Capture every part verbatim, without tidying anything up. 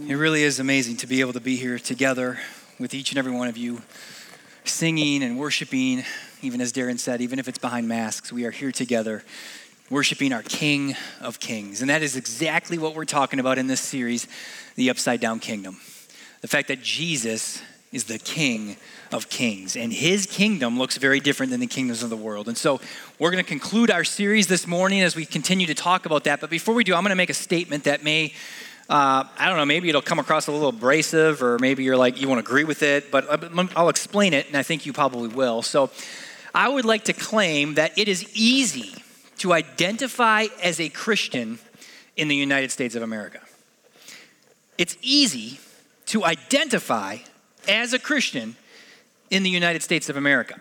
It really is amazing to be able to be here together with each and every one of you, singing and worshiping, even as Darren said, even if it's behind masks, we are here together, worshiping our King of Kings. And that is exactly what we're talking about in this series, The Upside Down Kingdom. The fact that Jesus is the King of Kings, and his kingdom looks very different than the kingdoms of the world. And so we're going to conclude our series this morning as we continue to talk about that. But before we do, I'm going to make a statement that may Uh, I don't know, maybe it'll come across a little abrasive, or maybe you're like, you won't agree with it, but I'll explain it, and I think you probably will. So I would like to claim that it is easy to identify as a Christian in the United States of America. It's easy to identify as a Christian in the United States of America.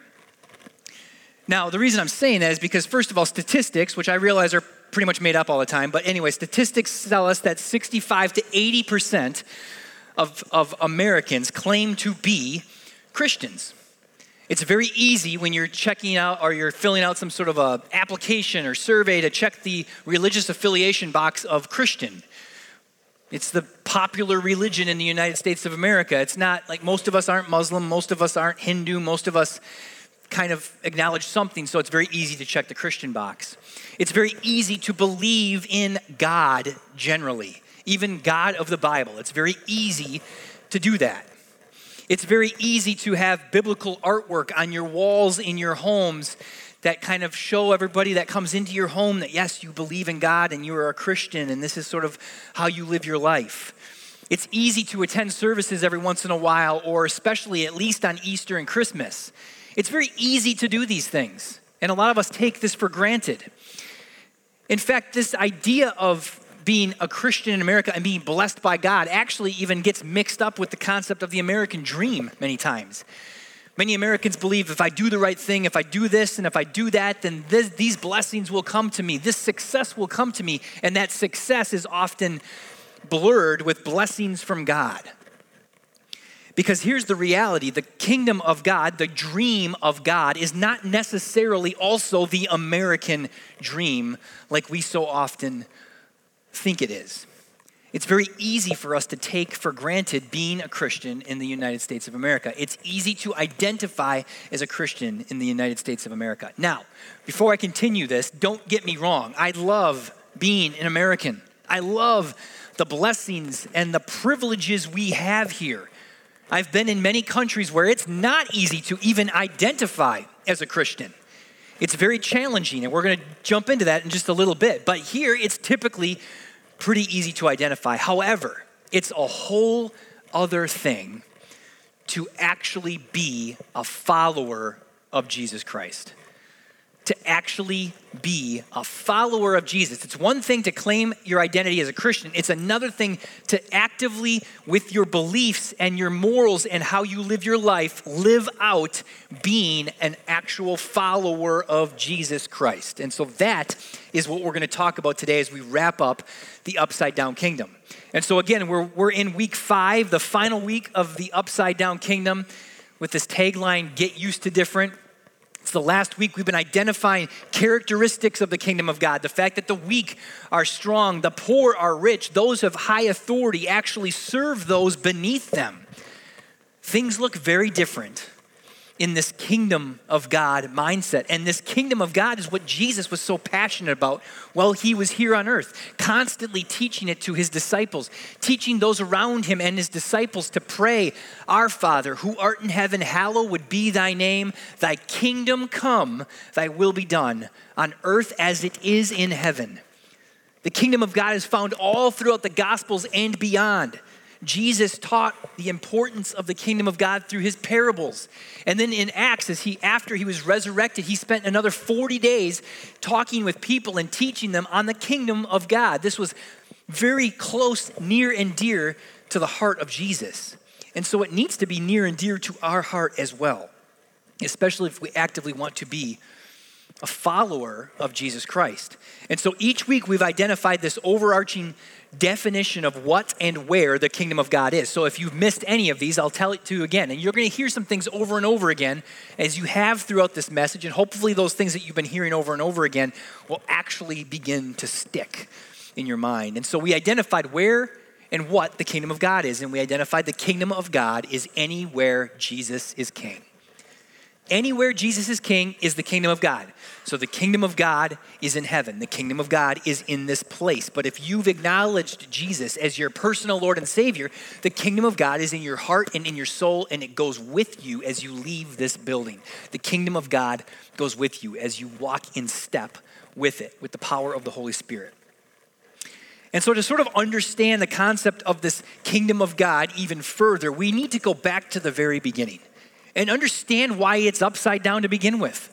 Now, the reason I'm saying that is because, first of all, statistics, which I realize are pretty much made up all the time, but anyway, statistics tell us that sixty-five to eighty percent of, of Americans claim to be Christians. It's very easy when you're checking out or you're filling out some sort of a application or survey to check the religious affiliation box of Christian. It's the popular religion in the United States of America. It's not like most of us aren't Muslim, most of us aren't Hindu, most of us kind of acknowledge something, so it's very easy to check the Christian box. It's very easy to believe in God generally, even God of the Bible. It's very easy to do that. It's very easy to have biblical artwork on your walls in your homes that kind of show everybody that comes into your home that, yes, you believe in God and you are a Christian and this is sort of how you live your life. It's easy to attend services every once in a while, or especially at least on Easter and Christmas. It's very easy to do these things, and a lot of us take this for granted. In fact, this idea of being a Christian in America and being blessed by God actually even gets mixed up with the concept of the American dream many times. Many Americans believe if I do the right thing, if I do this and if I do that, then this, these blessings will come to me. This success will come to me, and that success is often blurred with blessings from God. Because here's the reality, the kingdom of God, the dream of God, is not necessarily also the American dream like we so often think it is. It's very easy for us to take for granted being a Christian in the United States of America. It's easy to identify as a Christian in the United States of America. Now, before I continue this, don't get me wrong. I love being an American. I love the blessings and the privileges we have here. I've been in many countries where it's not easy to even identify as a Christian. It's very challenging, and we're going to jump into that in just a little bit. But here, it's typically pretty easy to identify. However, it's a whole other thing to actually be a follower of Jesus Christ. To actually be a follower of Jesus. It's one thing to claim your identity as a Christian. It's another thing to actively, with your beliefs and your morals and how you live your life, live out being an actual follower of Jesus Christ. And so that is what we're going to talk about today as we wrap up the Upside Down Kingdom. And so again, we're, we're in week five, the final week of the Upside Down Kingdom, with this tagline, get used to different. It's the last week we've been identifying characteristics of the kingdom of God. The fact that the weak are strong, the poor are rich, those of high authority actually serve those beneath them. Things look very different in this kingdom of God mindset. And this kingdom of God is what Jesus was so passionate about while he was here on earth, constantly teaching it to his disciples, teaching those around him and his disciples to pray, "Our Father, who art in heaven, hallowed be thy name. Thy kingdom come, thy will be done on earth as it is in heaven." The kingdom of God is found all throughout the Gospels and beyond. Jesus taught the importance of the kingdom of God through his parables. And then in Acts, as he, after he was resurrected, he spent another forty days talking with people and teaching them on the kingdom of God. This was very close, near and dear to the heart of Jesus. And so it needs to be near and dear to our heart as well, especially if we actively want to be a follower of Jesus Christ. And so each week we've identified this overarching definition of what and where the kingdom of God is. So if you've missed any of these, I'll tell it to you again. And you're going to hear some things over and over again as you have throughout this message. And hopefully those things that you've been hearing over and over again will actually begin to stick in your mind. And so we identified where and what the kingdom of God is. And we identified the kingdom of God is anywhere Jesus is king. Anywhere Jesus is king is the kingdom of God. So the kingdom of God is in heaven. The kingdom of God is in this place. But if you've acknowledged Jesus as your personal Lord and Savior, the kingdom of God is in your heart and in your soul, and it goes with you as you leave this building. The kingdom of God goes with you as you walk in step with it, with the power of the Holy Spirit. And so to sort of understand the concept of this kingdom of God even further, we need to go back to the very beginning and understand why it's upside down to begin with.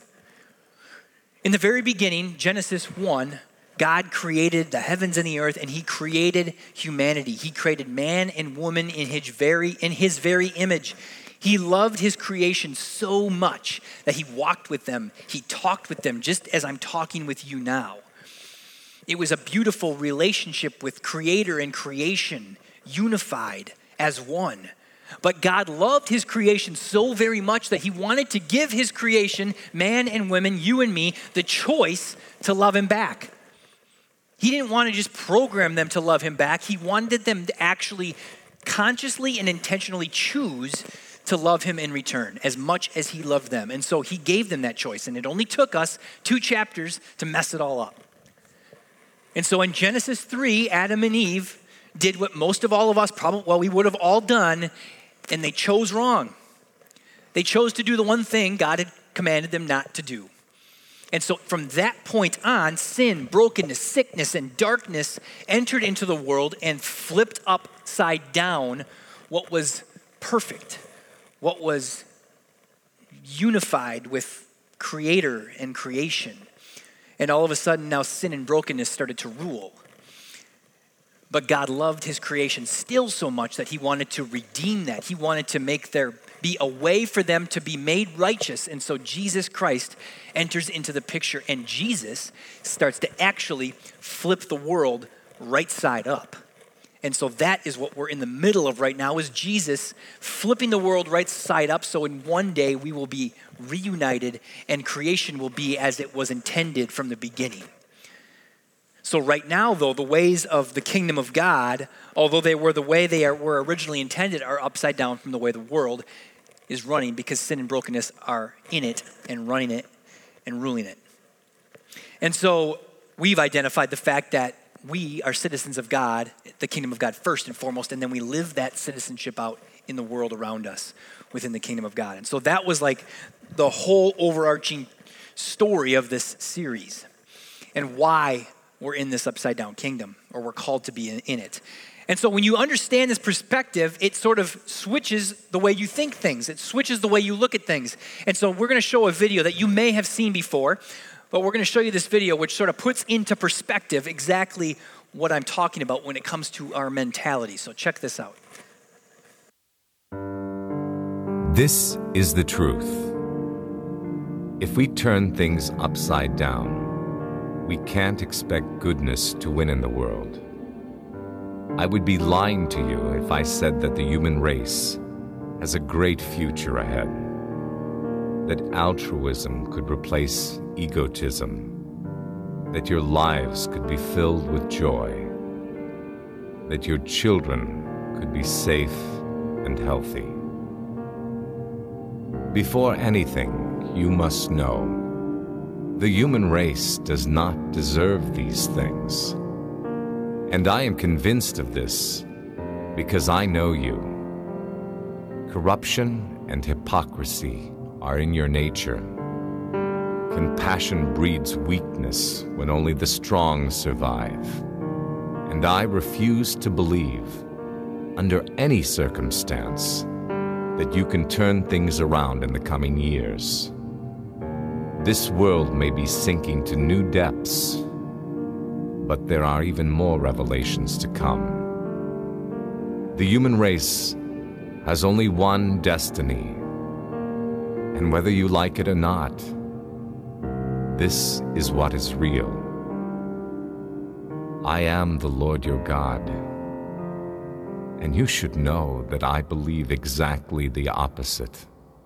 In the very beginning, Genesis one, God created the heavens and the earth, and he created humanity. He created man and woman in his very, in his very image. He loved his creation so much that he walked with them. He talked with them just as I'm talking with you now. It was a beautiful relationship with creator and creation, unified as one. But God loved his creation so very much that he wanted to give his creation, man and women, you and me, the choice to love him back. He didn't want to just program them to love him back. He wanted them to actually consciously and intentionally choose to love him in return as much as he loved them. And so he gave them that choice. And it only took us two chapters to mess it all up. And so in Genesis three, Adam and Eve did what most of all of us probably, well, we would have all done, and they chose wrong. They chose to do the one thing God had commanded them not to do. And so from that point on, sin, brokenness, sickness, and darkness entered into the world and flipped upside down what was perfect, what was unified with creator and creation. And all of a sudden now sin and brokenness started to rule. But God loved his creation still so much that he wanted to redeem that. He wanted to make there be a way for them to be made righteous. And so Jesus Christ enters into the picture, and Jesus starts to actually flip the world right side up. And so that is what we're in the middle of right now, is Jesus flipping the world right side up, so in one day we will be reunited and creation will be as it was intended from the beginning. So right now, though, the ways of the kingdom of God, although they were the way they are, were originally intended, are upside down from the way the world is running, because sin and brokenness are in it and running it and ruling it. And so we've identified the fact that we are citizens of God, the kingdom of God first and foremost, and then we live that citizenship out in the world around us within the kingdom of God. And so that was like the whole overarching story of this series and why we're in this upside down kingdom, or we're called to be in, in it. And so when you understand this perspective, it sort of switches the way you think things. It switches the way you look at things. And so we're going to show a video that you may have seen before, but we're going to show you this video which sort of puts into perspective exactly what I'm talking about when it comes to our mentality. So check this out. This is the truth. If we turn things upside down, we can't expect goodness to win in the world. I would be lying to you if I said that the human race has a great future ahead, that altruism could replace egotism, that your lives could be filled with joy, that your children could be safe and healthy. Before anything, you must know the human race does not deserve these things. And I am convinced of this because I know you. Corruption and hypocrisy are in your nature. Compassion breeds weakness when only the strong survive. And I refuse to believe, under any circumstance, that you can turn things around in the coming years. This world may be sinking to new depths, but there are even more revelations to come. The human race has only one destiny, and whether you like it or not, this is what is real. I am the Lord your God, and you should know that I believe exactly the opposite.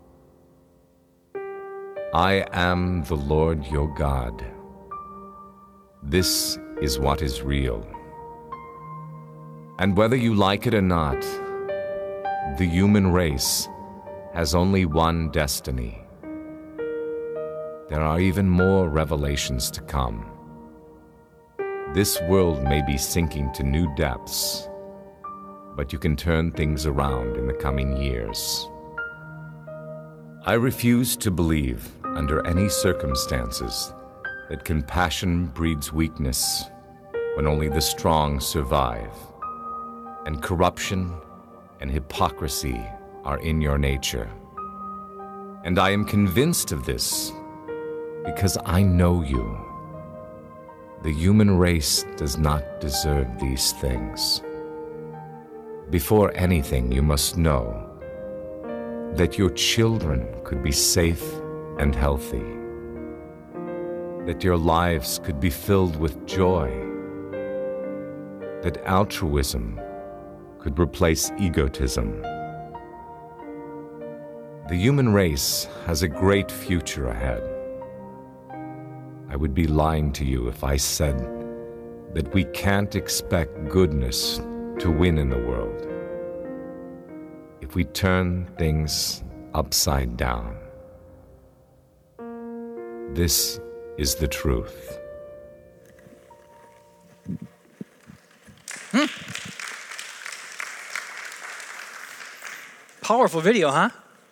I am the Lord your God. This is what is real. And whether you like it or not, the human race has only one destiny. There are even more revelations to come. This world may be sinking to new depths, but you can turn things around in the coming years. I refuse to believe, under any circumstances, that compassion breeds weakness when only the strong survive, and corruption and hypocrisy are in your nature. And I am convinced of this because I know you. The human race does not deserve these things. Before anything, you must know that your children could be safe and healthy, that your lives could be filled with joy, that altruism could replace egotism. The human race has a great future ahead. I would be lying to you if I said that we can't expect goodness to win in the world if we turn things upside down. This is the truth. Hmm. Powerful video, huh?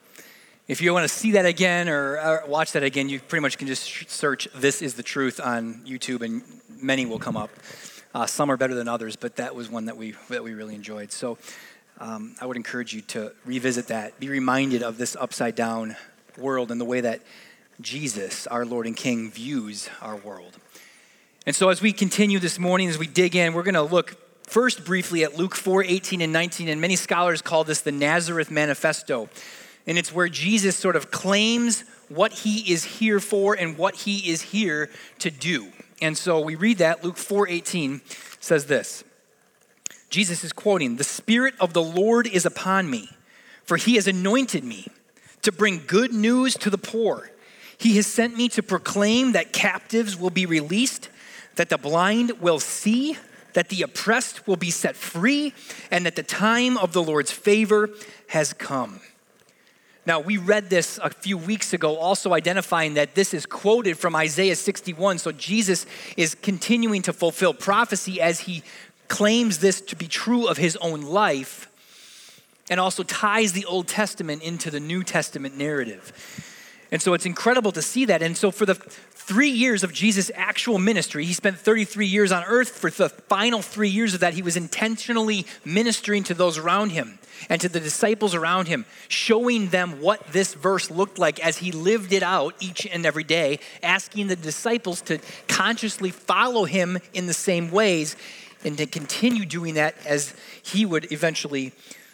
If you want to see that again or, or watch that again, you pretty much can just search "This is the Truth" on YouTube, and many will come up. Uh, some are better than others, but that was one that we that we really enjoyed. So um, I would encourage you to revisit that, be reminded of this upside down world and the way that Jesus, our Lord and King, views our world. And so as we continue this morning, as we dig in, we're going to look first briefly at Luke four, eighteen and nineteen, and many scholars call this the Nazareth Manifesto. And it's where Jesus sort of claims what he is here for and what he is here to do. And so we read that. Luke four eighteen says this. Jesus is quoting, "The Spirit of the Lord is upon me, for he has anointed me to bring good news to the poor. He has sent me to proclaim that captives will be released, that the blind will see, that the oppressed will be set free, and that the time of the Lord's favor has come." Now, we read this a few weeks ago, also identifying that this is quoted from Isaiah sixty-one. So Jesus is continuing to fulfill prophecy as he claims this to be true of his own life, and also ties the Old Testament into the New Testament narrative. And so it's incredible to see that. And so for the three years of Jesus' actual ministry, he spent thirty-three years on earth. For the final three years of that, he was intentionally ministering to those around him and to the disciples around him, showing them what this verse looked like as he lived it out each and every day, asking the disciples to consciously follow him in the same ways and to continue doing that as he would eventually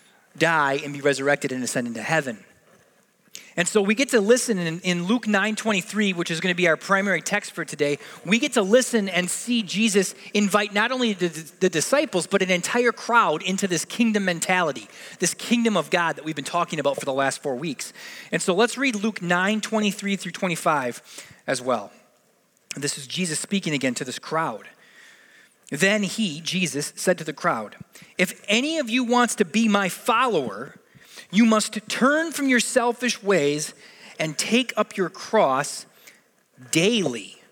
die and be resurrected and ascend into heaven. And so we get to listen in, in Luke nine twenty-three, which is going to be our primary text for today. We get to listen and see Jesus invite not only the, the disciples, but an entire crowd into this kingdom mentality, this kingdom of God that we've been talking about for the last four weeks. And so let's read Luke nine twenty-three through twenty-five as well. This is Jesus speaking again to this crowd. Then he, Jesus, said to the crowd, "If any of you wants to be my follower, you must turn from your selfish ways and take up your cross daily."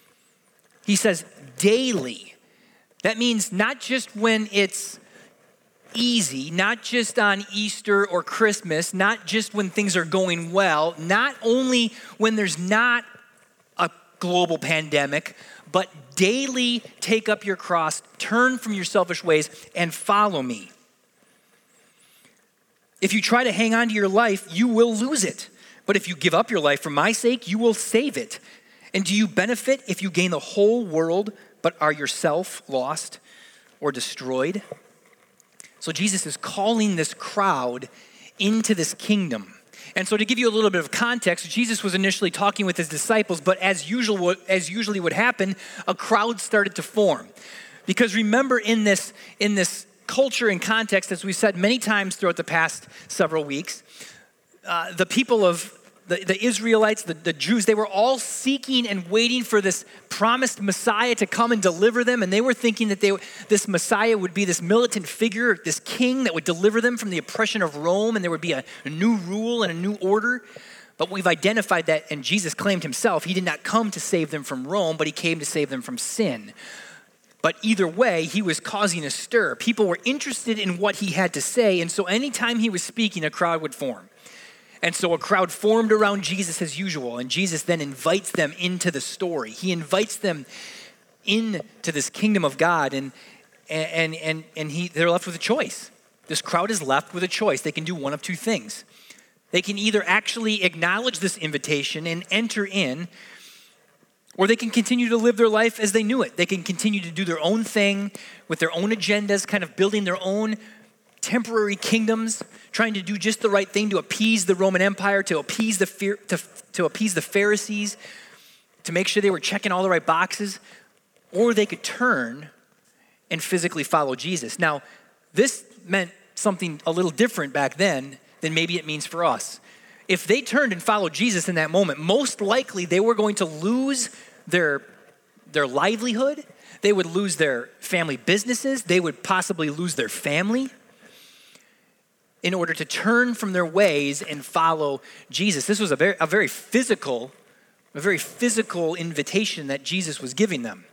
He says daily. That means not just when it's easy, not just on Easter or Christmas, not just when things are going well, not only when there's not a global pandemic, but daily take up your cross, turn from your selfish ways, and follow me. If you try to hang on to your life, you will lose it. But if you give up your life for my sake, you will save it. And do you benefit if you gain the whole world, but are yourself lost or destroyed? So Jesus is calling this crowd into this kingdom. And so to give you a little bit of context, Jesus was initially talking with his disciples, but as usual, as usually would happen, a crowd started to form. Because remember in this, in this culture and context, as we've said many times throughout the past several weeks, uh, the people of the, the Israelites, the, the Jews, they were all seeking and waiting for this promised Messiah to come and deliver them. And they were thinking that they, this Messiah would be this militant figure, this king that would deliver them from the oppression of Rome, and there would be a, a new rule and a new order. But we've identified that, and Jesus claimed himself, he did not come to save them from Rome, but he came to save them from sin. But either way, he was causing a stir. People were interested in what he had to say, and so anytime he was speaking, a crowd would form. And so a crowd formed around Jesus as usual, and Jesus then invites them into the story. He invites them into this kingdom of God, and and and and he they're left with a choice. This crowd is left with a choice. They can do one of two things. They can either actually acknowledge this invitation and enter in, or they can continue to live their life as they knew it. They can continue to do their own thing with their own agendas, kind of building their own temporary kingdoms, trying to do just the right thing to appease the Roman Empire, to appease the fear, to, to appease the Pharisees, to make sure they were checking all the right boxes. Or they could turn and physically follow Jesus. Now, this meant something a little different back then than maybe it means for us. If they turned and followed Jesus in that moment, most likely they were going to lose their, their livelihood. They would lose their family businesses. They would possibly lose their family in order to turn from their ways and follow Jesus. This was a very, a very physical, a very physical invitation that Jesus was giving them.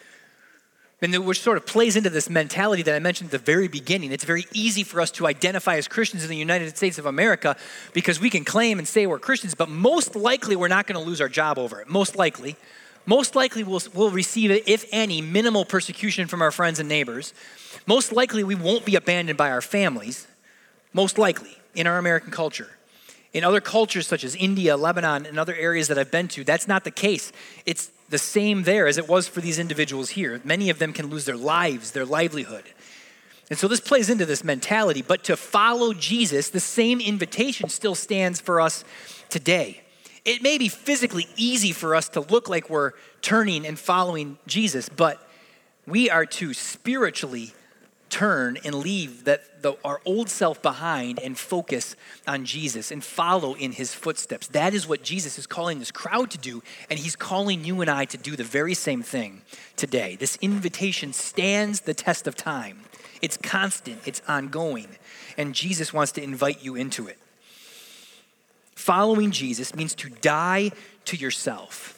And which sort of plays into this mentality that I mentioned at the very beginning. It's very easy for us to identify as Christians in the United States of America because we can claim and say we're Christians, but most likely we're not going to lose our job over it. Most likely. Most likely we'll, we'll receive, if any, minimal persecution from our friends and neighbors. Most likely we won't be abandoned by our families. Most likely in our American culture. In other cultures such as India, Lebanon, and other areas that I've been to, that's not the case. It's the same there as it was for these individuals here. Many of them can lose their lives, their livelihood. And so this plays into this mentality. But to follow Jesus, the same invitation still stands for us today. It may be physically easy for us to look like we're turning and following Jesus, but we are to spiritually turn and leave that the, our old self behind and focus on Jesus and follow in his footsteps. That is what Jesus is calling this crowd to do, and he's calling you and I to do the very same thing today. This invitation stands the test of time. It's constant, it's ongoing, and Jesus wants to invite you into it. Following Jesus means to die to yourself.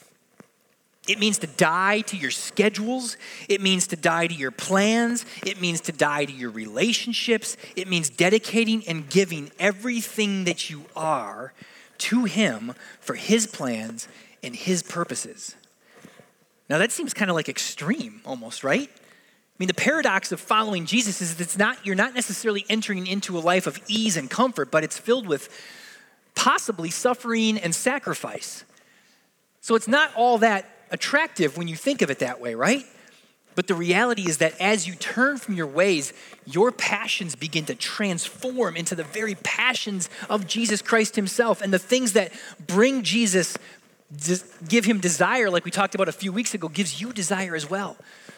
It means to die to your schedules. It means to die to your plans. It means to die to your relationships. It means dedicating and giving everything that you are to him for his plans and his purposes. Now that seems kind of like extreme almost, right? I mean, the paradox of following Jesus is that it's not, you're not necessarily entering into a life of ease and comfort, but it's filled with possibly suffering and sacrifice. So it's not all that attractive when you think of it that way, right? But the reality is that as you turn from your ways, your passions begin to transform into the very passions of Jesus Christ himself. And the things that bring Jesus, give him desire, like we talked about a few weeks ago, gives you desire as well.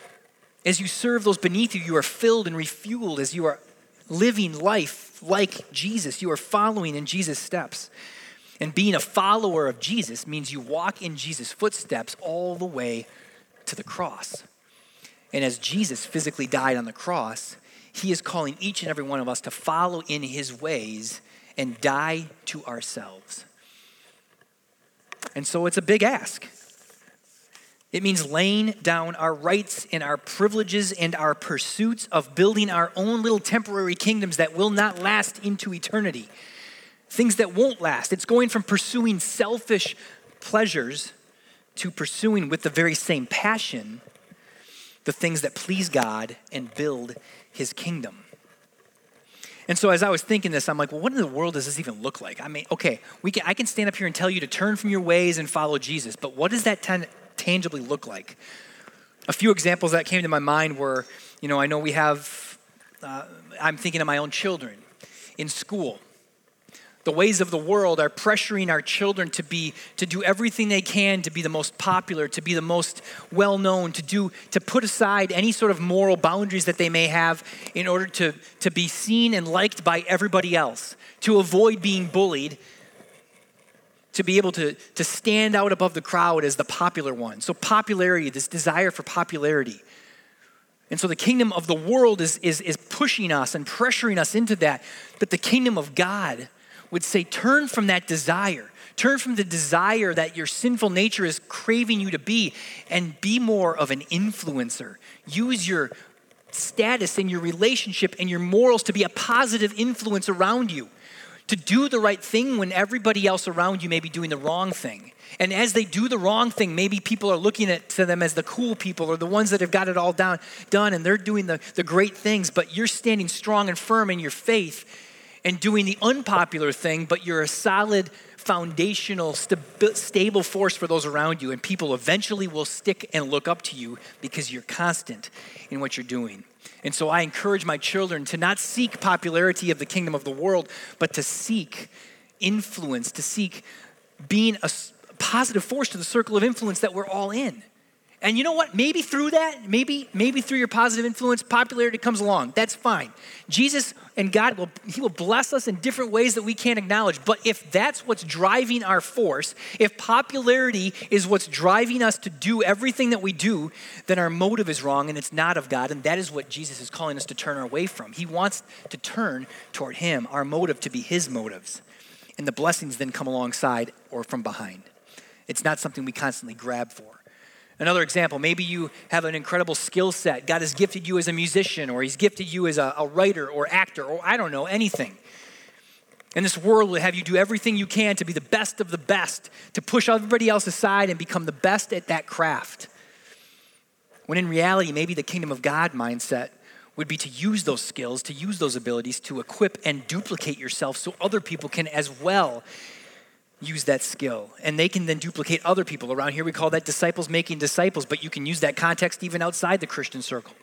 As you serve those beneath you, you are filled and refueled. As you are living life like Jesus, you are following in Jesus' steps. And being a follower of Jesus means you walk in Jesus' footsteps all the way to the cross. And as Jesus physically died on the cross, he is calling each and every one of us to follow in his ways and die to ourselves. And so it's a big ask. It means laying down our rights and our privileges and our pursuits of building our own little temporary kingdoms that will not last into eternity. Things that won't last. It's going from pursuing selfish pleasures to pursuing with the very same passion the things that please God and build his kingdom. And so as I was thinking this, I'm like, well, what in the world does this even look like? I mean, okay, we can, I can stand up here and tell you to turn from your ways and follow Jesus, but what does that tan- tangibly look like? A few examples that came to my mind were, you know, I know we have, uh, I'm thinking of my own children in school. The ways of the world are pressuring our children to be, to do everything they can to be the most popular, to be the most well-known, to do, to put aside any sort of moral boundaries that they may have in order to, to be seen and liked by everybody else, to avoid being bullied, to be able to, to stand out above the crowd as the popular one. So popularity, this desire for popularity. And so the kingdom of the world is, is, is pushing us and pressuring us into that. But the kingdom of God would say, turn from that desire. Turn from the desire that your sinful nature is craving you to be and be more of an influencer. Use your status and your relationship and your morals to be a positive influence around you. To do the right thing when everybody else around you may be doing the wrong thing. And as they do the wrong thing, maybe people are looking at to them as the cool people or the ones that have got it all down, done and they're doing the, the great things, but you're standing strong and firm in your faith and doing the unpopular thing, but you're a solid, foundational, st- stable force for those around you, and people eventually will stick and look up to you because you're constant in what you're doing. And so I encourage my children to not seek popularity of the kingdom of the world, but to seek influence, to seek being a positive force to the circle of influence that we're all in. And you know what? Maybe through that, maybe maybe through your positive influence, popularity comes along. That's fine. Jesus and God, will he will bless us in different ways that we can't acknowledge. But if that's what's driving our force, if popularity is what's driving us to do everything that we do, then our motive is wrong and it's not of God. And that is what Jesus is calling us to turn away from. He wants to turn toward him, our motive to be his motives. And the blessings then come alongside or from behind. It's not something we constantly grab for. Another example, maybe you have an incredible skill set. God has gifted you as a musician, or he's gifted you as a, a writer or actor, or I don't know, anything. And this world will have you do everything you can to be the best of the best, to push everybody else aside and become the best at that craft. When in reality, maybe the kingdom of God mindset would be to use those skills, to use those abilities to equip and duplicate yourself so other people can as well use that skill. And they can then duplicate other people. Around here we call that disciples making disciples, but you can use that context even outside the Christian circle.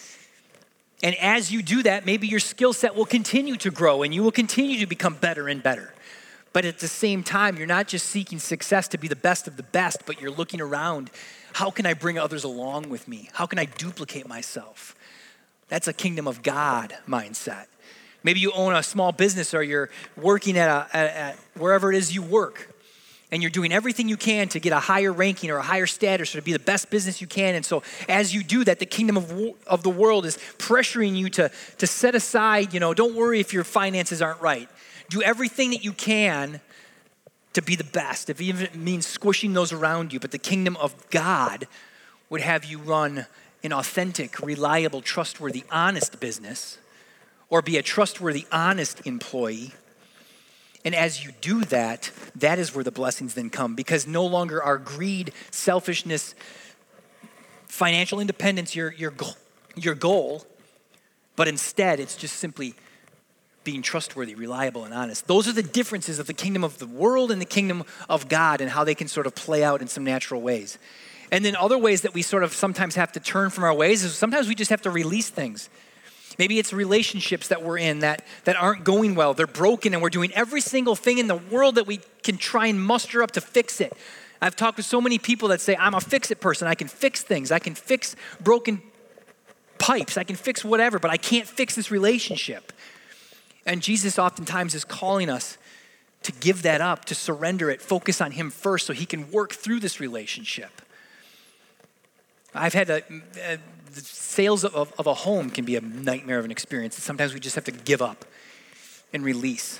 And as you do that, maybe your skill set will continue to grow and you will continue to become better and better. But at the same time, you're not just seeking success to be the best of the best, but you're looking around, how can I bring others along with me? How can I duplicate myself? That's a kingdom of God mindset. Maybe you own a small business or you're working at, a, at, at wherever it is you work, and you're doing everything you can to get a higher ranking or a higher status or to be the best business you can. And so as you do that, the kingdom of, of the world is pressuring you to, to set aside, you know, don't worry if your finances aren't right. Do everything that you can to be the best, if even it means squishing those around you. But the kingdom of God would have you run an authentic, reliable, trustworthy, honest business, or be a trustworthy, honest employee. And as you do that, that is where the blessings then come, because no longer are greed, selfishness, financial independence your, your, goal, your goal, but instead it's just simply being trustworthy, reliable, and honest. Those are the differences of the kingdom of the world and the kingdom of God and how they can sort of play out in some natural ways. And then other ways that we sort of sometimes have to turn from our ways is sometimes we just have to release things. Maybe it's relationships that we're in that, that aren't going well. They're broken and we're doing every single thing in the world that we can try and muster up to fix it. I've talked with so many people that say, I'm a fix-it person. I can fix things. I can fix broken pipes. I can fix whatever, but I can't fix this relationship. And Jesus oftentimes is calling us to give that up, to surrender it, focus on him first so he can work through this relationship. I've had a, a the sales of, of a home can be a nightmare of an experience. Sometimes we just have to give up and release.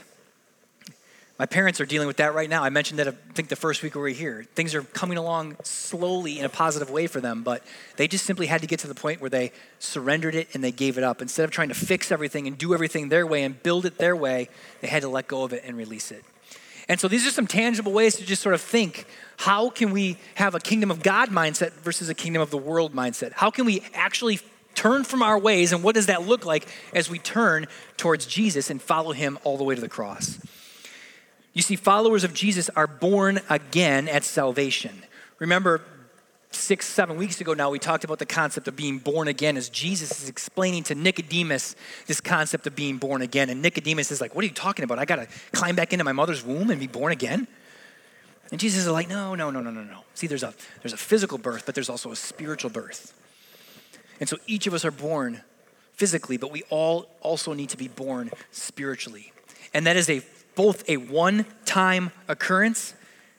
My parents are dealing with that right now. I mentioned that I think the first week we were here. Things are coming along slowly in a positive way for them, but they just simply had to get to the point where they surrendered it and they gave it up. Instead of trying to fix everything and do everything their way and build it their way, they had to let go of it and release it. And so these are some tangible ways to just sort of think, how can we have a kingdom of God mindset versus a kingdom of the world mindset? How can we actually turn from our ways, and what does that look like as we turn towards Jesus and follow him all the way to the cross? You see, followers of Jesus are born again at salvation. Remember, six, seven weeks ago now, we talked about the concept of being born again as Jesus is explaining to Nicodemus this concept of being born again. And Nicodemus is like, what are you talking about? I got to climb back into my mother's womb and be born again? And Jesus is like, no, no, no, no, no, no. See, there's a, there's a physical birth, but there's also a spiritual birth. And so each of us are born physically, but we all also need to be born spiritually. And that is a both a one-time occurrence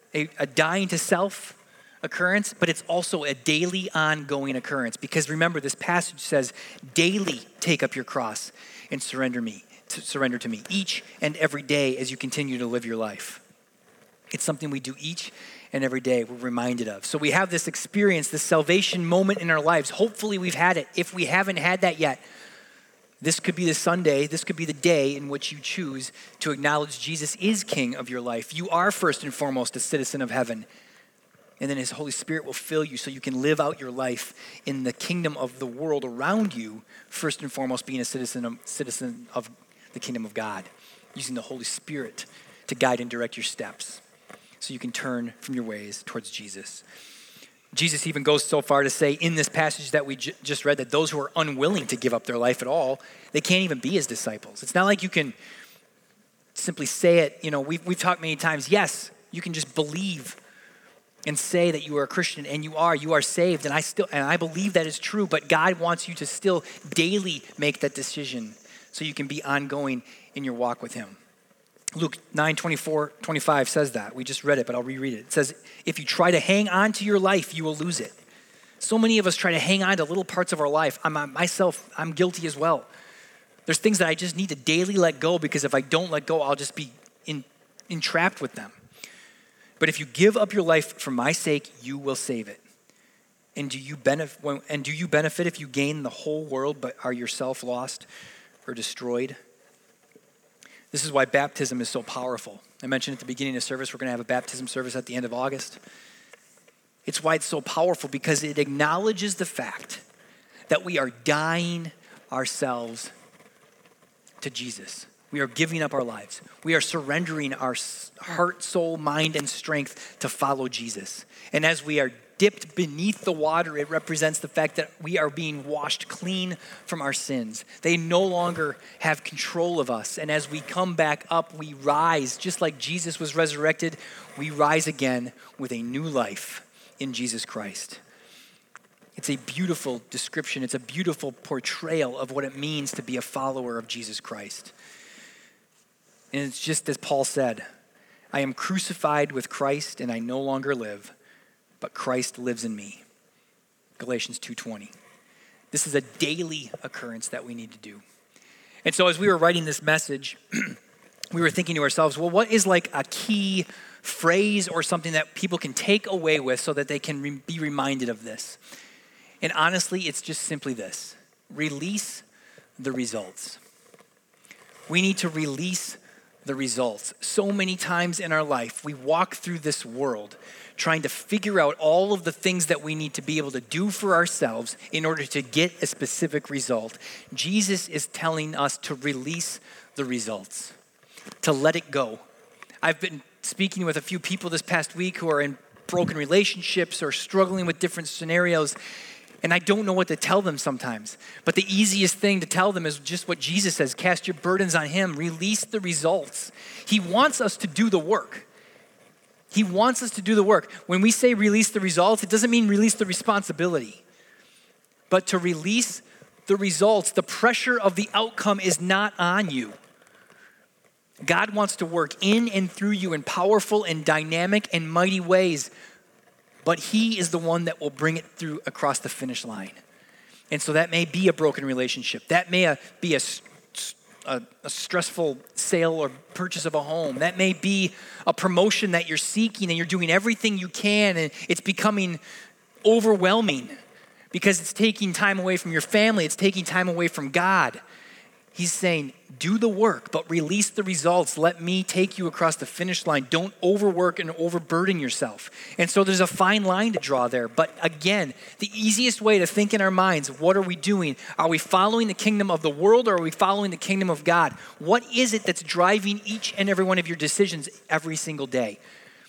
a, a dying to self occurrence, but it's also a daily ongoing occurrence. Because remember, this passage says, daily take up your cross and surrender me, to surrender to me each and every day as you continue to live your life. It's something we do each and every day we're reminded of. So we have this experience, this salvation moment in our lives. Hopefully we've had it. If we haven't had that yet, this could be the Sunday, this could be the day in which you choose to acknowledge Jesus is King of your life. You are first and foremost a citizen of heaven. And then his Holy Spirit will fill you so you can live out your life in the kingdom of the world around you, first and foremost being a citizen of, citizen of the kingdom of God, using the Holy Spirit to guide and direct your steps so you can turn from your ways towards Jesus. Jesus even goes so far to say in this passage that we j- just read that those who are unwilling to give up their life at all, they can't even be his disciples. It's not like you can simply say it. You know, we've, we've talked many times, yes, you can just believe and say that you are a Christian, and you are, you are saved, and I still, and I believe that is true, but God wants you to still daily make that decision so you can be ongoing in your walk with him. Luke nine, twenty-four, twenty-five says that. We just read it, but I'll reread it. It says, if you try to hang on to your life, you will lose it. So many of us try to hang on to little parts of our life. I'm myself, I'm guilty as well. There's things that I just need to daily let go, because if I don't let go, I'll just be in, entrapped with them. But if you give up your life for my sake, you will save it. And do you benefit, and do you benefit if you gain the whole world but are yourself lost or destroyed? This is why baptism is so powerful. I mentioned at the beginning of service, we're going to have a baptism service at the end of August. It's why it's so powerful, because it acknowledges the fact that we are dying ourselves to Jesus. We are giving up our lives. We are surrendering our heart, soul, mind, and strength to follow Jesus. And as we are dipped beneath the water, it represents the fact that we are being washed clean from our sins. They no longer have control of us. And as we come back up, we rise. Just like Jesus was resurrected, we rise again with a new life in Jesus Christ. It's a beautiful description. It's a beautiful portrayal of what it means to be a follower of Jesus Christ. And it's just as Paul said, I am crucified with Christ and I no longer live, but Christ lives in me. Galatians two twenty. This is a daily occurrence that we need to do. And so as we were writing this message, we were thinking to ourselves, well, what is like a key phrase or something that people can take away with so that they can re- be reminded of this? And honestly, it's just simply this: release the results. We need to release the results. So many times in our life, we walk through this world trying to figure out all of the things that we need to be able to do for ourselves in order to get a specific result. Jesus is telling us to release the results, to let it go. I've been speaking with a few people this past week who are in broken relationships or struggling with different scenarios, and I don't know what to tell them sometimes. But the easiest thing to tell them is just what Jesus says: cast your burdens on him, release the results. He wants us to do the work. He wants us to do the work. When we say release the results, it doesn't mean release the responsibility. But to release the results, the pressure of the outcome is not on you. God wants to work in and through you in powerful and dynamic and mighty ways, but he is the one that will bring it through across the finish line. And so that may be a broken relationship. That may be a, a, a stressful sale or purchase of a home. That may be a promotion that you're seeking and you're doing everything you can, and it's becoming overwhelming because it's taking time away from your family. It's taking time away from God. He's saying, do the work, but release the results. Let me take you across the finish line. Don't overwork and overburden yourself. And so there's a fine line to draw there. But again, the easiest way to think in our minds, what are we doing? Are we following the kingdom of the world, or are we following the kingdom of God? What is it that's driving each and every one of your decisions every single day?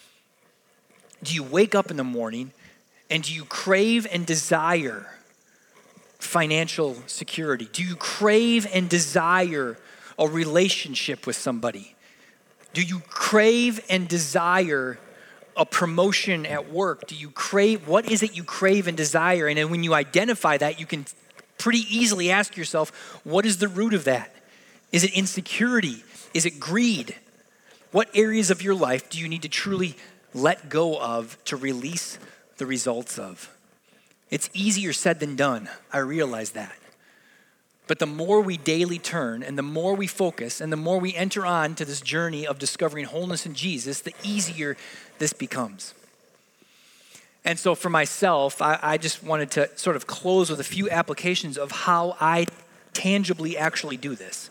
Do you wake up in the morning and do you crave and desire financial security? Do you crave and desire a relationship with somebody? Do you crave and desire a promotion at work? Do you crave, what is it you crave and desire? And then when you identify that, you can pretty easily ask yourself, what is the root of that? Is it insecurity? Is it greed? What areas of your life do you need to truly let go of to release the results of. It's easier said than done. I realize that. But the more we daily turn and the more we focus and the more we enter on to this journey of discovering wholeness in Jesus, the easier this becomes. And so for myself, I, I just wanted to sort of close with a few applications of how I tangibly actually do this.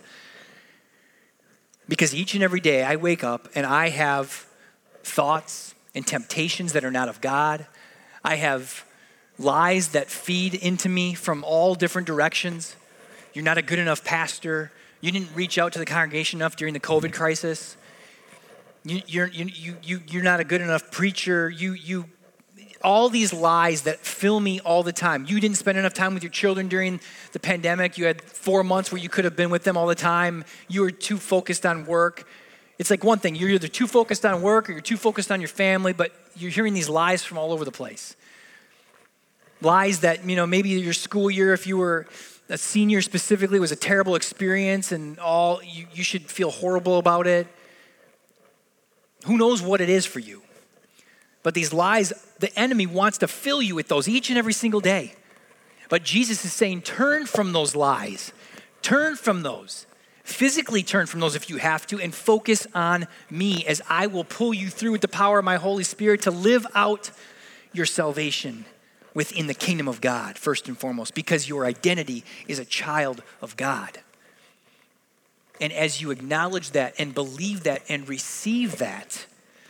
Because each and every day I wake up and I have thoughts and temptations that are not of God. I have lies that feed into me from all different directions. You're not a good enough pastor. You didn't reach out to the congregation enough during the COVID crisis. You, you're, you, you, you, you're not a good enough preacher. You, you, all these lies that fill me all the time. You didn't spend enough time with your children during the pandemic. You had four months where you could have been with them all the time. You were too focused on work. It's like one thing, you're either too focused on work or you're too focused on your family, but you're hearing these lies from all over the place. Lies that, you know, maybe your school year, if you were a senior specifically, was a terrible experience and all, you, you should feel horrible about it. Who knows what it is for you? But these lies, the enemy wants to fill you with those each and every single day. But Jesus is saying, turn from those lies. Turn from those. Physically turn from those if you have to and focus on me as I will pull you through with the power of my Holy Spirit to live out your salvation within the kingdom of God, first and foremost, because your identity is a child of God. And as you acknowledge that and believe that and receive that,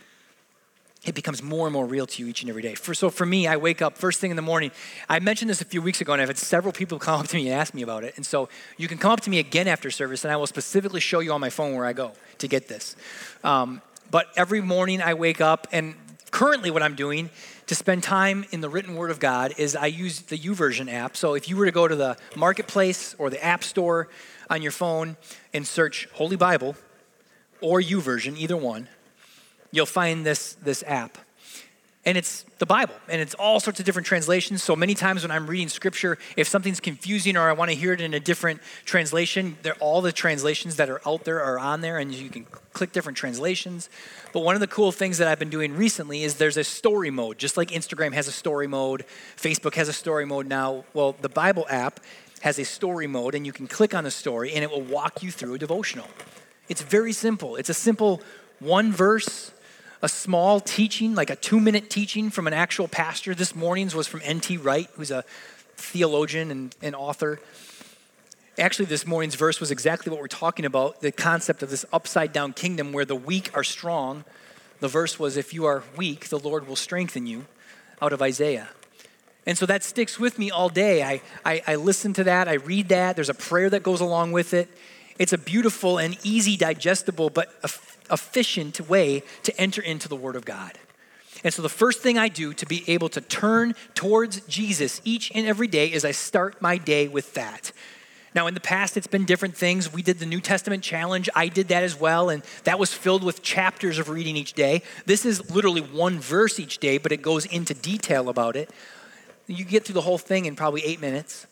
it becomes more and more real to you each and every day. For, so for me, I wake up first thing in the morning. I mentioned this a few weeks ago, and I've had several people come up to me and ask me about it. And so you can come up to me again after service, and I will specifically show you on my phone where I go to get this. Um, but every morning I wake up, and currently what I'm doing to spend time in the written word of God is I use the YouVersion app. So if you were to go to the marketplace or the app store on your phone and search Holy Bible or YouVersion, either one, you'll find this, this app. And it's the Bible, and it's all sorts of different translations. So many times when I'm reading scripture, if something's confusing or I want to hear it in a different translation, all the translations that are out there are on there, and you can click different translations. But one of the cool things that I've been doing recently is there's a story mode, just like Instagram has a story mode, Facebook has a story mode now. Well, the Bible app has a story mode, and you can click on the story, and it will walk you through a devotional. It's very simple. It's a simple one verse, a small teaching, like a two-minute teaching from an actual pastor. This morning's was from N T Wright, who's a theologian and, and author. Actually, this morning's verse was exactly what we're talking about, the concept of this upside-down kingdom where the weak are strong. The verse was, if you are weak, the Lord will strengthen you, out of Isaiah. And so that sticks with me all day. I, I, I listen to that, I read that. There's a prayer that goes along with it. It's a beautiful and easy, digestible, but efficient way to enter into the Word of God. And so the first thing I do to be able to turn towards Jesus each and every day is I start my day with that. Now, in the past, it's been different things. We did the New Testament challenge. I did that as well, and that was filled with chapters of reading each day. This is literally one verse each day, but it goes into detail about it. You get through the whole thing in probably eight minutes.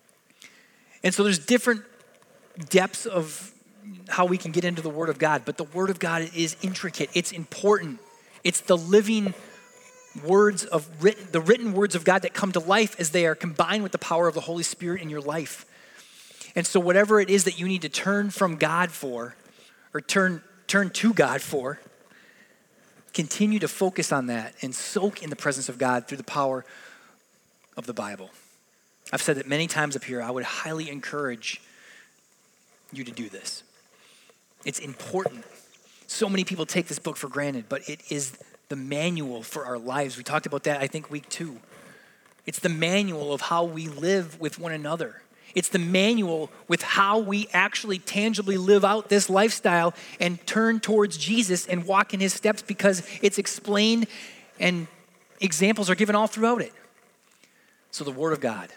And so there's different depths of how we can get into the Word of God, but the Word of God is intricate. It's important. It's the living words of written, the written words of God that come to life as they are combined with the power of the Holy Spirit in your life. And so whatever it is that you need to turn from God for, or turn, turn to God for, continue to focus on that and soak in the presence of God through the power of the Bible. I've said that many times up here. I would highly encourage you to do this. It's important. So many people take this book for granted, but it is the manual for our lives. We talked about that, I think, week two. It's the manual of how we live with one another. It's the manual with how we actually tangibly live out this lifestyle and turn towards Jesus and walk in his steps, because it's explained and examples are given all throughout it. So the Word of God.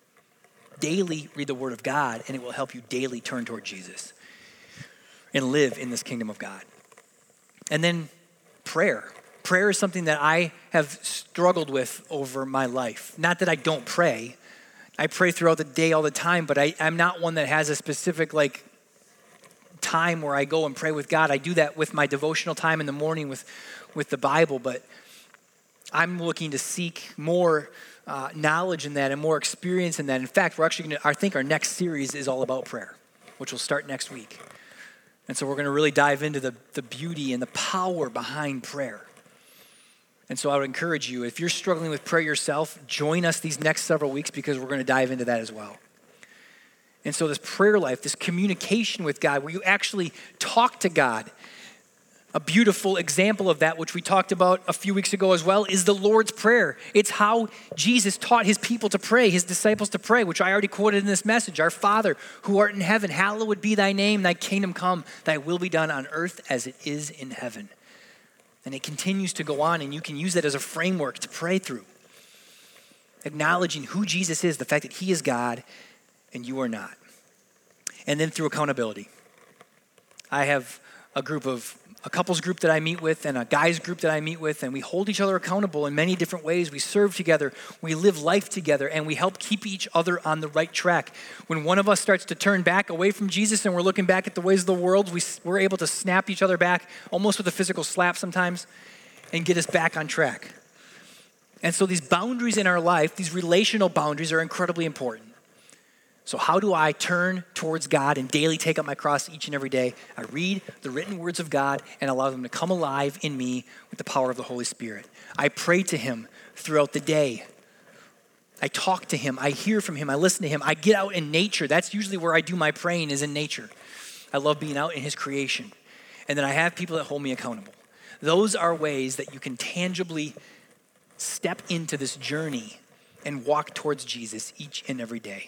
Daily read the Word of God, and it will help you daily turn toward Jesus and live in this kingdom of God. And then prayer. Prayer is something that I have struggled with over my life. Not that I don't pray. I pray throughout the day all the time, but I, I'm not one that has a specific like time where I go and pray with God. I do that with my devotional time in the morning with, with the Bible, but I'm looking to seek more uh, knowledge in that and more experience in that. In fact, we're actually going to, I think our next series is all about prayer, which will start next week. And so we're going to really dive into the, the beauty and the power behind prayer. And so I would encourage you, if you're struggling with prayer yourself, join us these next several weeks because we're going to dive into that as well. And so this prayer life, this communication with God, where you actually talk to God, a beautiful example of that, which we talked about a few weeks ago as well, is the Lord's Prayer. It's how Jesus taught his people to pray, his disciples to pray, which I already quoted in this message. Our Father, who art in heaven, hallowed be thy name, thy kingdom come, thy will be done on earth as it is in heaven. And it continues to go on, and you can use that as a framework to pray through. Acknowledging who Jesus is, the fact that he is God and you are not. And then through accountability. I have a group of a couples group that I meet with and a guys group that I meet with, and we hold each other accountable in many different ways. We serve together, we live life together, and we help keep each other on the right track. When one of us starts to turn back away from Jesus and we're looking back at the ways of the world, we, we're able to snap each other back, almost with a physical slap sometimes, and get us back on track. And so these boundaries in our life, these relational boundaries, are incredibly important. So how do I turn towards God and daily take up my cross each and every day? I read the written words of God and allow them to come alive in me with the power of the Holy Spirit. I pray to him throughout the day. I talk to him. I hear from him. I listen to him. I get out in nature. That's usually where I do my praying, is in nature. I love being out in his creation. And then I have people that hold me accountable. Those are ways that you can tangibly step into this journey and walk towards Jesus each and every day.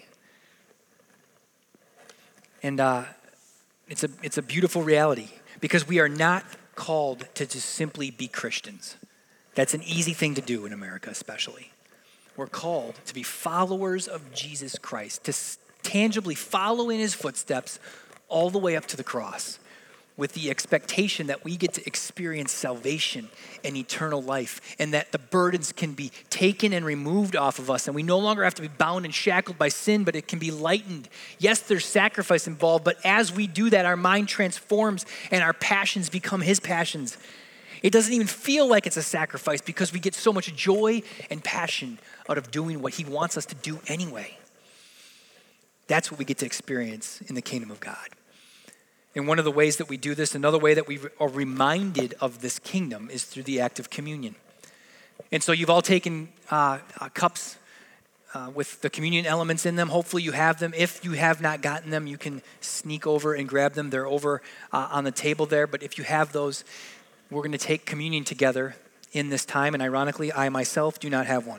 And uh, it's a it's a beautiful reality because we are not called to just simply be Christians. That's an easy thing to do in America, especially. We're called to be followers of Jesus Christ, to s- tangibly follow in his footsteps all the way up to the cross, with the expectation that we get to experience salvation and eternal life, and that the burdens can be taken and removed off of us, and we no longer have to be bound and shackled by sin, but it can be lightened. Yes, there's sacrifice involved, but as we do that, our mind transforms and our passions become his passions. It doesn't even feel like it's a sacrifice because we get so much joy and passion out of doing what he wants us to do anyway. That's what we get to experience in the kingdom of God. And one of the ways that we do this, another way that we are reminded of this kingdom, is through the act of communion. And so you've all taken uh, uh, cups uh, with the communion elements in them. Hopefully you have them. If you have not gotten them, you can sneak over and grab them. They're over uh, on the table there. But if you have those, we're going to take communion together in this time. And ironically, I myself do not have one.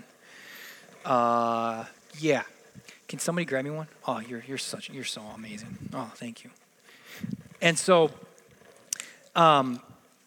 Uh, yeah. Can somebody grab me one? Oh, you're you're such you're so amazing. Oh, thank you. And so, um,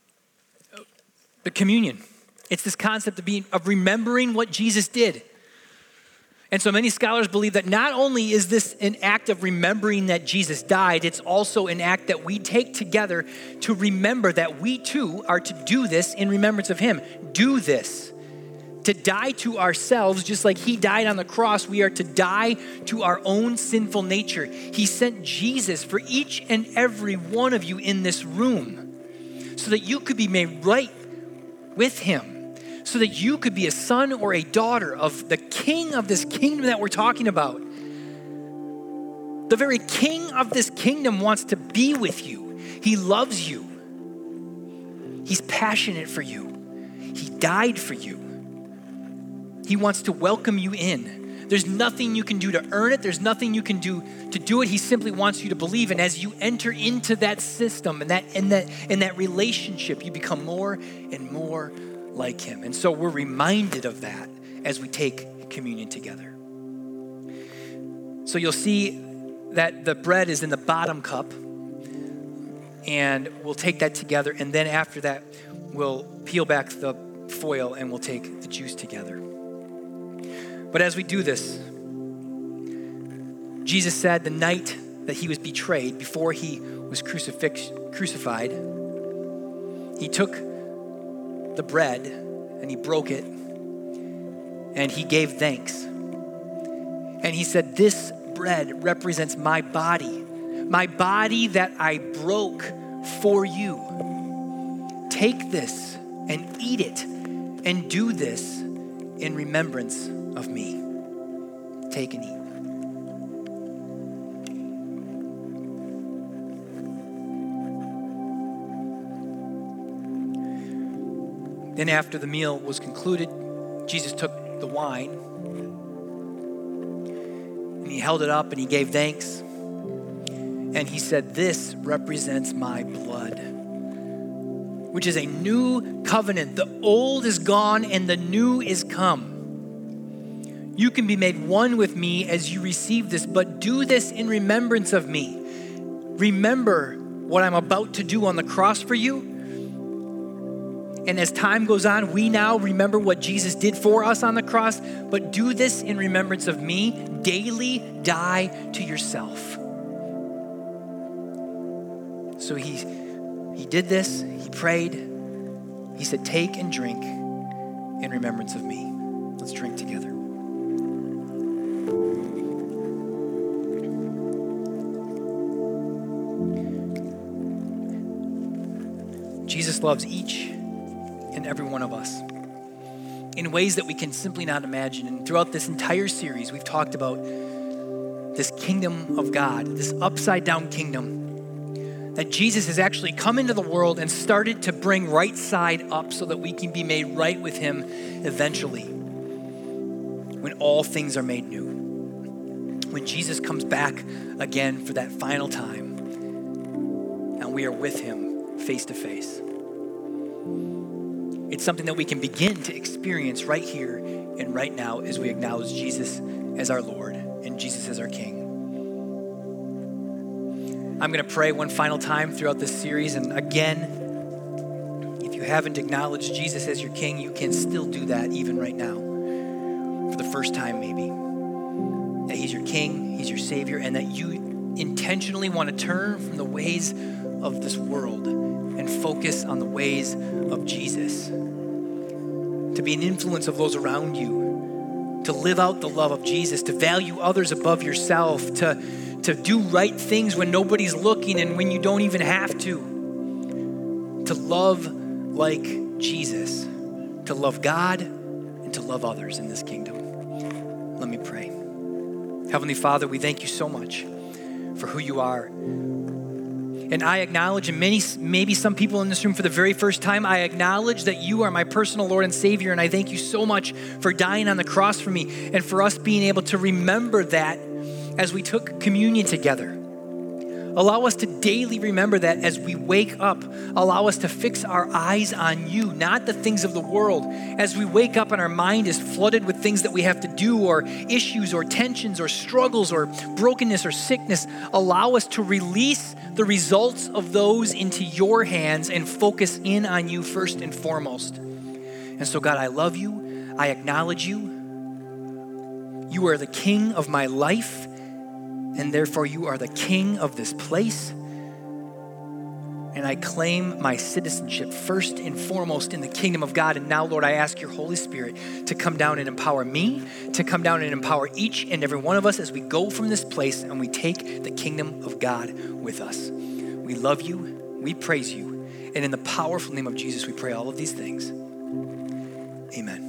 the communion, it's this concept of being, of remembering what Jesus did. And so many scholars believe that not only is this an act of remembering that Jesus died, it's also an act that we take together to remember that we too are to do this in remembrance of him. Do this. To die to ourselves, just like he died on the cross, we are to die to our own sinful nature. He sent Jesus for each and every one of you in this room so that you could be made right with him, so that you could be a son or a daughter of the king of this kingdom that we're talking about. The very king of this kingdom wants to be with you. He loves you. He's passionate for you. He died for you. He wants to welcome you in. There's nothing you can do to earn it. There's nothing you can do to do it. He simply wants you to believe. And as you enter into that system and that in that in that relationship, you become more and more like him. And so we're reminded of that as we take communion together. So you'll see that the bread is in the bottom cup, and we'll take that together. And then after that, we'll peel back the foil and we'll take the juice together. But as we do this, Jesus said the night that he was betrayed, before he was crucifix, crucified, he took the bread and he broke it and he gave thanks. And he said, this bread represents my body my body that I broke for you. Take this and eat it, and do this in remembrance of me. Take and eat. Then after the meal was concluded, Jesus took the wine and he held it up and he gave thanks. And he said, "This represents my blood, which is a new covenant. The old is gone and the new is come. You can be made one with me as you receive this, but do this in remembrance of me." Remember what I'm about to do on the cross for you. And as time goes on, we now remember what Jesus did for us on the cross, but do this in remembrance of me. Daily die to yourself. So he, he did this, he prayed, he said, "Take and drink in remembrance of me." Let's drink together. Jesus loves each and every one of us in ways that we can simply not imagine. And throughout this entire series, we've talked about this kingdom of God, this upside down kingdom that Jesus has actually come into the world and started to bring right side up so that we can be made right with him eventually when all things are made new. When Jesus comes back again for that final time and we are with him face to face. It's something that we can begin to experience right here and right now as we acknowledge Jesus as our Lord and Jesus as our King. I'm going to pray one final time throughout this series. And again, if you haven't acknowledged Jesus as your King, you can still do that even right now. For the first time maybe. That he's your King, he's your Savior, and that you intentionally want to turn from the ways of this world and focus on the ways of Jesus. To be an influence of those around you. To live out the love of Jesus. To value others above yourself. To, to do right things when nobody's looking and when you don't even have to. To love like Jesus. To love God and to love others in this kingdom. Let me pray. Heavenly Father, we thank you so much for who you are. And I acknowledge, and many, maybe some people in this room for the very first time, I acknowledge that you are my personal Lord and Savior. And I thank you so much for dying on the cross for me and for us being able to remember that as we took communion together. Allow us to daily remember that as we wake up. Allow us to fix our eyes on you, not the things of the world. As we wake up and our mind is flooded with things that we have to do, or issues or tensions or struggles or brokenness or sickness, allow us to release the results of those into your hands and focus in on you first and foremost. And so God, I love you. I acknowledge you. You are the King of my life, and therefore you are the King of this place. And I claim my citizenship first and foremost in the kingdom of God. And now, Lord, I ask your Holy Spirit to come down and empower me, to come down and empower each and every one of us as we go from this place and we take the kingdom of God with us. We love you, we praise you, and in the powerful name of Jesus, we pray all of these things. Amen.